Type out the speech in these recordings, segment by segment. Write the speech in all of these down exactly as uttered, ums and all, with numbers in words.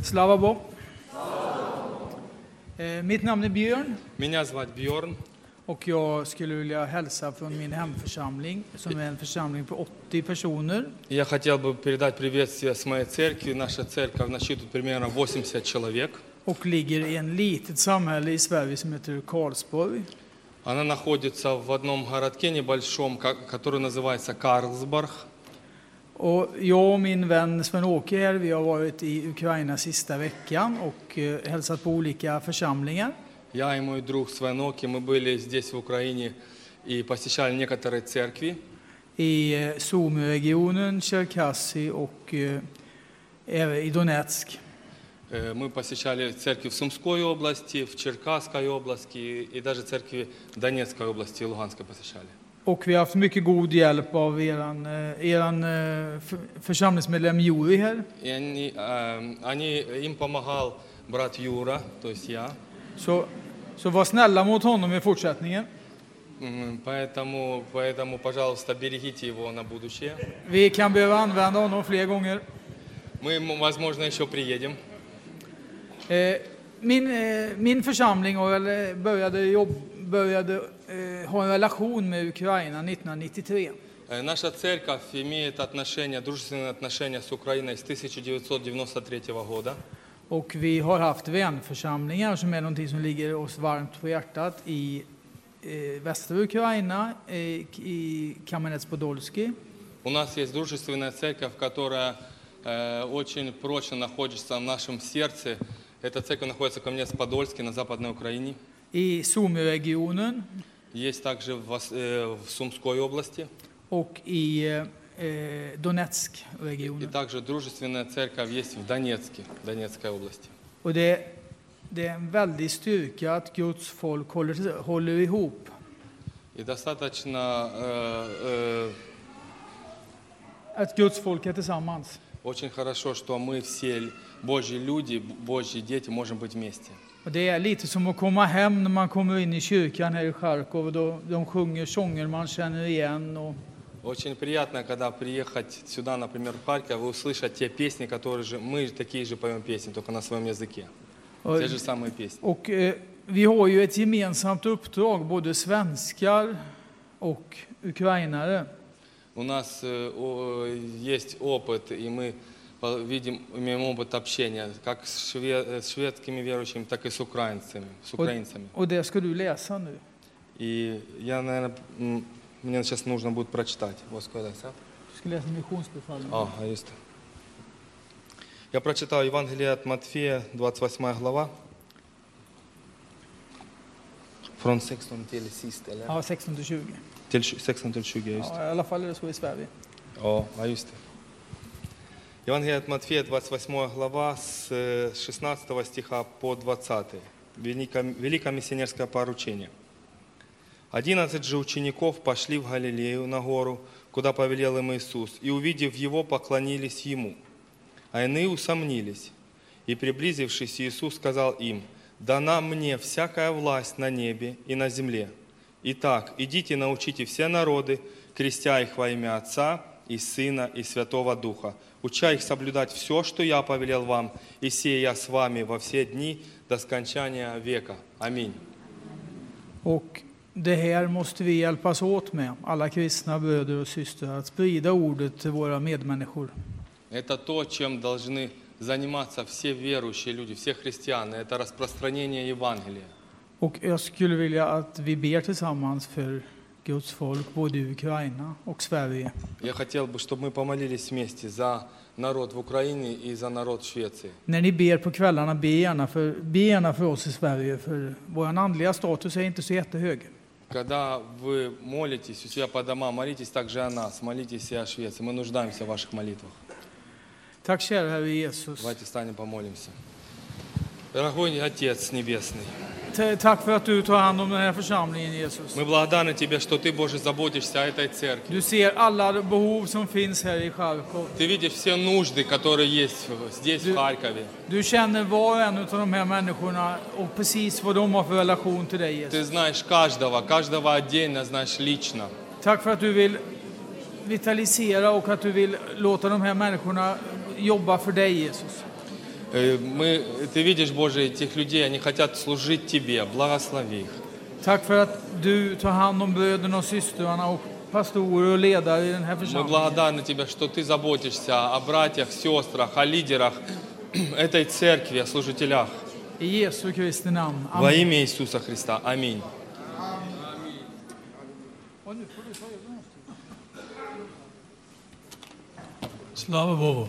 Slava Bog. Eh, mitt namn är Björn. Меня звать Бьорн. Och jag skulle vilja hälsa från min hemförsamling, som är en församling på åttio personer. Я хотел бы передать приветствие с моей церкви. Наша церковь насчитывает примерно восемьдесят человек. Och ligger i en litet samhälle i Sverige som heter Karlsborg. Она находится в одном городке небольшом, который называется Карлсборг. Och jag och min vän Sven-Åke här, vi har varit i Ukraina sista veckan och eh, hälsat på olika församlingar. Я и мой друг Свеноки, мы были здесь в Украине и посещали некоторые церкви. I eh, Sumy-regionen, Cherkasy och eh, även i Donetsk. Мы посещали церкви в Сумской области, в Черкасской области и даже церкви Донецкой области и Луганской посещали. Och vi har haft mycket god hjälp av eran, eran församlingsmedlem Juri här. И они, они, им помогал брат Юра, то есть я. Så, så var snälla mot honom i fortsättningen. Поэтому, поэтому, пожалуйста, берегите его на будущее. Vi kan behöva använda honom fler gånger. Мы, возможно, еще приедем. Min, min församling började, jobb, började eh, ha en relation med Ukraina nittonhundranittiotre. Наша церковь имеет отношения, дружественные отношения с Украиной с тысяча девятьсот девяносто третьего года. Och vi har haft vänförsamlingar som är någonting som ligger oss varmt på hjärtat i eh, västra Ukraina, eh, i Кам'янець-Подольський. У нас есть дружественная церковь, которая э, очень прочно находится в нашем сердце. Эта церковь находится в Кам'янець-Подольске на Западной Украине. I Sumy-regionen. Есть также в, э, в Сумской области. Och i eh, Donetsk-regionen. И также дружественная церковь есть в Донецке, Донецкой области. Och det, det är en väldig styrka att Guds folk håller, håller ihop. И достаточно э, э, att Guds folk är tillsammans. Очень хорошо, что мы все Божьи люди, Божьи дети можем быть вместе. Och det är lite som att komma hem när man kommer in i kyrkan här i Charkov. Då de sjunger sånger man känner igen. Och очень приятно, когда приехать сюда, например, в Харьков, и услышать те песни, которые же мы такие же поем песни, только на своем языке. Och, те же самые песни. Och eh, vi har ju ett gemensamt uppdrag, både svenskar och ukrainare. У нас э, о, есть опыт, и мы видим, имеем опыт общения, как с, шве, с шведскими верующими, так и с украинцами. С украинцами. Och, och det ska du läsa nu. И я, наверное, мне сейчас нужно будет прочитать. Du ska läsa missionsbefallningen. А, just det. Я прочитаю Евангелие от Матфея, двадцать восьмая глава. Från sexton till sist, eller? Ja, sexton till tjugo. Till sexton till tjugo, just det. Ja, i alla fall är det så i Sverige. Ja, ja, just det. Евангелие от Матфея, двадцать восьмая глава, с шестнадцатого стиха по двадцатый. Великое, великое миссионерское поручение. Одиннадцать же учеников пошли в Галилею на гору, куда повелел им Иисус, и, увидев Его, поклонились Ему. А иные усомнились. И, приблизившись, Иисус сказал им: «Дана мне всякая власть на небе и на земле. Итак, идите, научите все народы, крестя их во имя Отца и Сына и Святого Духа, уча их соблюдать все, что я повелел вам, и сея я с вами во все дни до скончания века». Аминь. Och det här måste vi hjälpas åt med, alla kristna bröder och systrar, att sprida ordet till våra medmänniskor. Это то, чем должны заниматься все верующие люди, все христиане. Это распространение Евангелия. Och jag skulle vilja att vi ber tillsammans för Guds folk, både i Ukraina och Sverige. Я хотел бы, чтобы мы помолились вместе за народ в Украине и за народ в Швеции. När ni ber på kvällarna, be gärna för, be gärna för oss i Sverige, för vår andliga status är inte så jättehög. Когда вы молитесь у себя по домам, молитесь также о нас, молитесь и о Швеции. Мы нуждаемся в ваших молитвах. Tack kära Herre Jesus. Давайте встанем, помолимся. Дорогой Отец Небесный, Tack för att du tar hand om den här församlingen, Jesus. мы благодарны Тебе, что Ты, Боже, заботишься о этой церкви. Du ser alla behov som finns här i Charkov. Ты видишь все нужды, которые есть здесь, в Харькове. Du känner var och en av de här människorna och precis vad de har för relation till dig, Jesus. Ты знаешь каждого, каждого отдельно знаешь лично. Tack för att du vill vitalisera och att du vill låta de här människorna jobba för dig, Jesus. Э, Мы, ты видишь, Боже, этих людей, они хотят служить Тебе, благослови их. Tack för att du tar hand om bröderna och systrarna och pastorer och ledare i den här Мы församlingen. благодарны Тебе, что Ты заботишься о братьях, сестрах, о лидерах этой церкви, о служителях. I Jesu Kristi namn. Во Amen. имя Иисуса Христа. Аминь. Slava Bogu.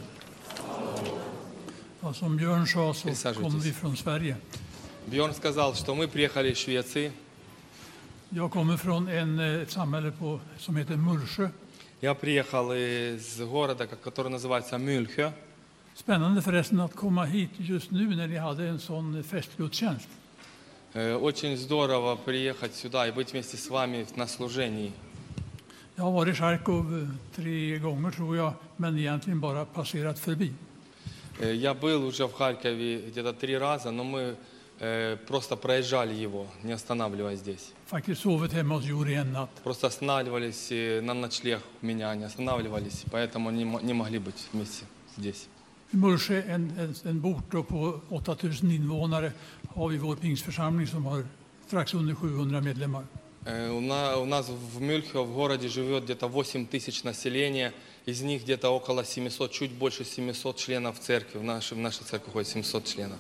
Ja, som Björn sa så Присаживайтесь. kommer vi från Sverige. Бьорн сказал, что мы приехали из Швеции. Jag kommer från en, eh, ett samhälle på, som heter Mullsjö. Я приехал из города, ко- который называется Мюльхö. Spännande förresten att komma hit just nu när ni hade en sån festgudstjänst. Э, Очень здорово приехать сюда и быть вместе с вами на служении. Jag har varit i Charkov eh, tre gånger tror jag, men egentligen bara passerat förbi. Э, Я был уже в Харькове где-то три раза, но мы э, просто проезжали его, не останавливаясь здесь. Faktiskt sovit hemma hos Juri en natt. Просто останавливались э, на ночлег у меня, не останавливались, поэтому не, мо- не могли быть вместе здесь. I Mullsjö, en, en, en bort då på åtta tusen invånare, har vi vår pingsförsamling som har strax under sjuhundra medlemmar. Э, У на- у нас в Мюльхе, в городе, живет где-то восемь тысяч населения, из них где-то около семисот, чуть больше семисот членов церкви. В нашей, в нашей церкви ходит семьсот членов.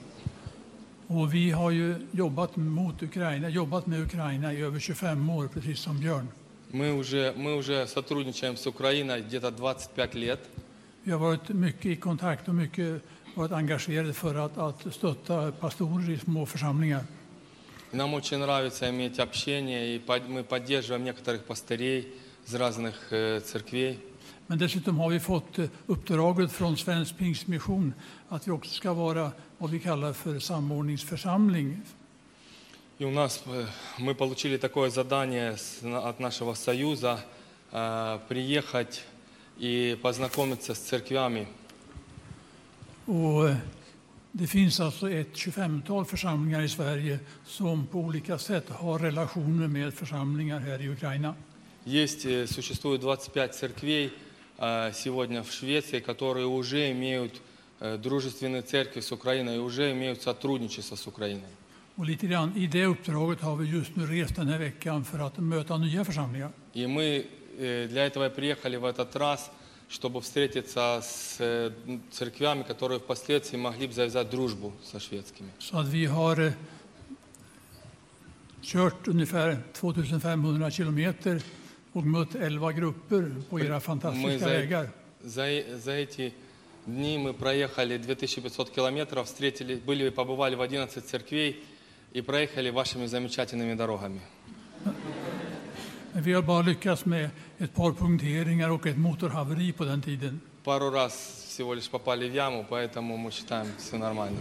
Och vi har ju jobbat mot Ukraina, jobbat med Ukraina i över tjugofem år, precis som Björn. Мы уже, мы уже сотрудничаем с Украиной где-то двадцать пять лет. Vi har varit mycket i kontakt och mycket varit engagerade för att, att stötta pastorer i små församlingar. И Нам очень нравится иметь общение, и под- мы поддерживаем некоторых пастырей из разных э, церквей. Men dessutom har vi fått eh, uppdraget från Svensk Pingstmission att vi också ska vara vad vi kallar för samordningsförsamling. И у нас э, мы получили такое задание с- на- от нашего союза э, приехать и познакомиться с церквями. Och eh, det finns alltså ett tjugofemtal församlingar i Sverige som på olika sätt har relationer med församlingar här i Ukraina. Есть, э, существует двадцать пять церквей э, сегодня в Швеции, которые уже имеют э, дружественные церкви с Украиной и уже имеют сотрудничество с Украиной. Och lite grann i det uppdraget har vi just nu rest den här veckan för att möta nya församlingar. И мы э, для этого и приехали в этот раз, чтобы встретиться с э, церквями, которые впоследствии могли бы завязать дружбу со шведскими. Så att vi har eh, kört ungefär tvåtusenfemhundra kilometer och mött elva grupper på era Мы fantastiska за, vägar. за, э- за эти дни мы проехали две тысячи пятьсот километров, встретили, были и побывали в одиннадцати церквей и проехали вашими замечательными дорогами. Men vi har bara lyckats med ett par punkteringar och ett motorhaveri på den tiden. Пару раз всего лишь попали в яму, поэтому мы считаем все нормально.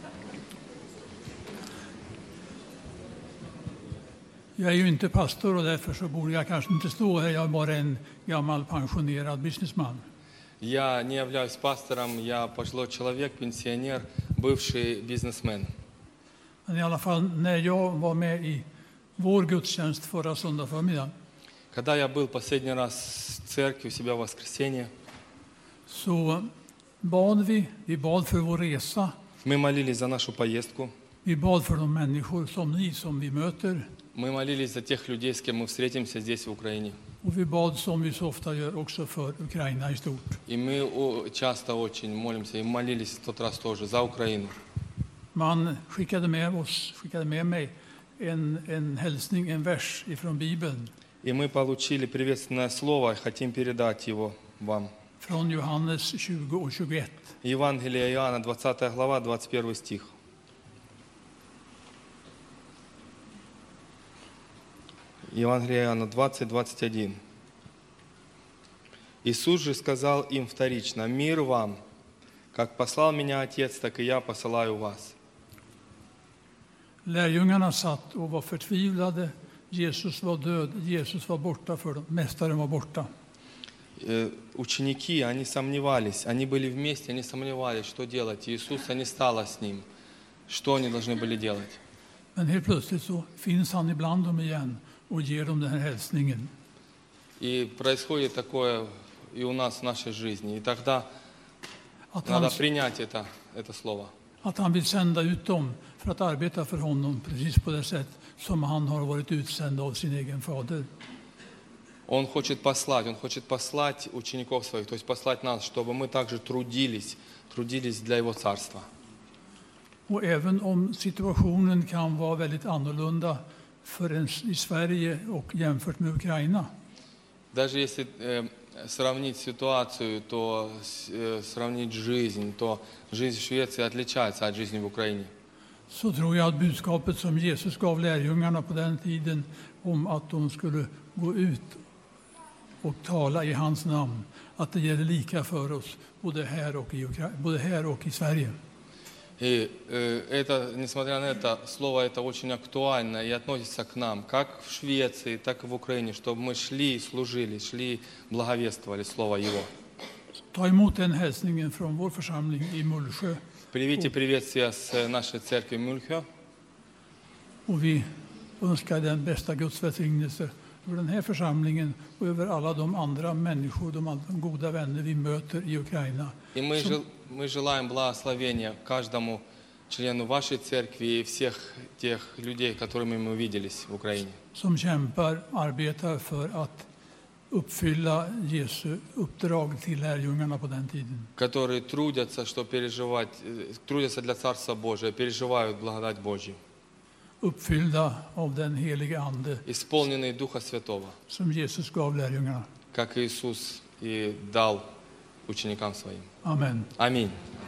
Jag är ju inte pastor och därför så borde jag kanske inte stå här. Jag är bara en gammal pensionerad businessman. Я не являюсь пастором, я пожилой человек, пенсионер, бывший бизнесмен. Men i alla fall, när jag var med i vår gudstjänst förra söndag förmiddag Когда я был последний раз в церкви у себя в воскресенье, så bad vi. Vi bad för vår resa. мы молились за нашу поездку, Vi bad för de människor som ni som vi möter. мы молились за тех людей, с кем мы встретимся здесь, в Украине. Och vi bad som vi så ofta gör också för Ukraina i stort. И мы о- часто очень молимся и молились в тот раз тоже за Украину. Man skickade med oss, skickade med mig en, en hälsning, en vers ifrån Bibeln. И мы получили приветственное слово, и хотим передать его вам. Från Johannes tjugo och tjugoett. Евангелие Иоанна, двадцатая глава, двадцать первый стих. Евангелие Иоанна двадцать, двадцать один. Иисус же сказал им вторично: «Мир вам! Как послал меня Отец, так и я посылаю вас». Lärjungarna satt och var förtvivlade. Jesus var död, Jesus var borta för dem, mästaren var borta. Э, Ученики, они сомневались, они были вместе, они сомневались, что делать. Иисуса не стало с ним. Что они должны были делать? Men helt plötsligt så finns han ibland dem igen och ger dem den här hälsningen. И происходит такое и у нас в нашей жизни. И тогда Att Надо han, принять это, это слово. att han vill sända ut dem för att arbeta för honom precis på det sätt som han har varit utsänd av sin egen fader. Он хочет послать, он хочет послать учеников своих, то есть послать нас, чтобы мы также трудились, трудились для Его Царства. Och även om situationen kan vara väldigt annorlunda för en i Sverige och jämfört med Ukraina, Даже если э, сравнить ситуацию, то э, сравнить жизнь, то жизнь в Швеции отличается от жизни в Украине. så tror jag att budskapet som Jesus gav lärjungarna på den tiden om att de skulle gå ut och tala i hans namn, att det gäller lika för oss både här och i, Ukra- både här och i Sverige. И э, это, несмотря на это, слово это очень актуально и относится к нам, как в Швеции, так и в Украине, чтобы мы шли, служили, шли, благовествовали Слово Его. Ta emot den hälsningen från vår församling i Mullsjö. Примите приветствие с нашей церкви Мюльхё. Och vi önskar den bästa Guds välsignelse över den här församlingen och över alla de andra människor, de andra goda vänner vi möter i Ukraina. И мы, жел- мы желаем благословения каждому члену вашей церкви и всех тех людей, которыми мы виделись в Украине. Som kämpar, arbetar för att uppfylla Jesu uppdrag till lärjungarna på den tiden. Которые трудятся, что переживать, э, трудятся для Царства Божия, переживают благодать Божью, Uppfyllda av den helige Ande исполненные Духа Святого, som Jesus gav lärjungarna. как Иисус и дал ученикам своим. Amen. Аминь.